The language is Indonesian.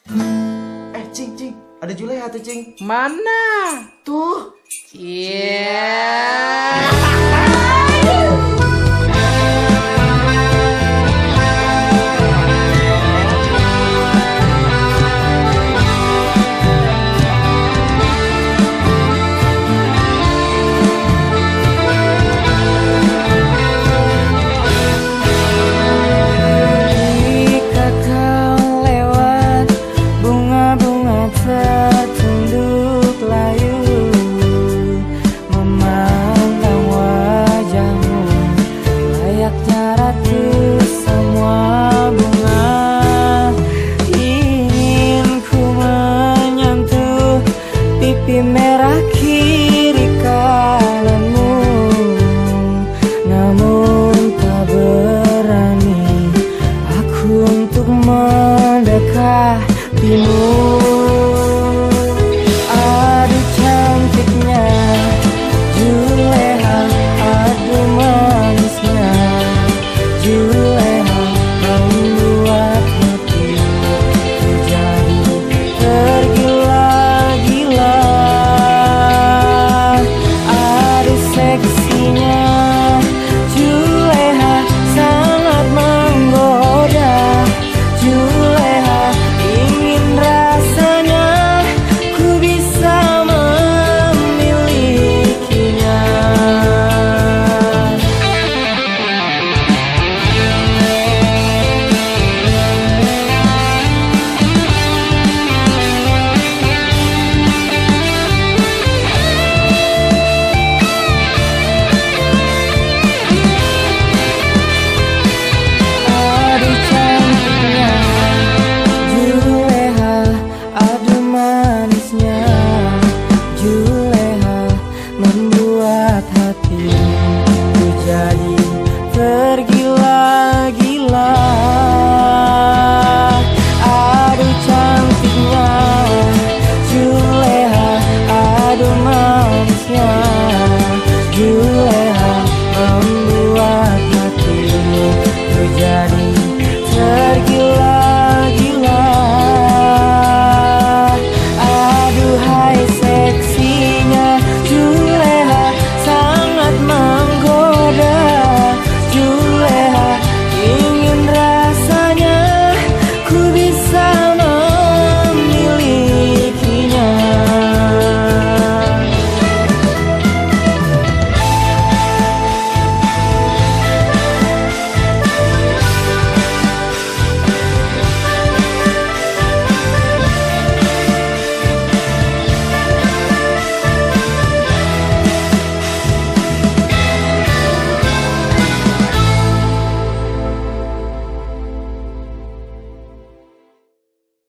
Cing, ada Juleha tuh, Cing. Mana? Tuh. Iya. Jika kau lewat, bunga-bunga tertunduk layu memandang wajahmu layaknya ratu semua bunga. Ingin ku menyentuh pipi merah kiri kananmu, namun tak berani aku untuk mendekatimu.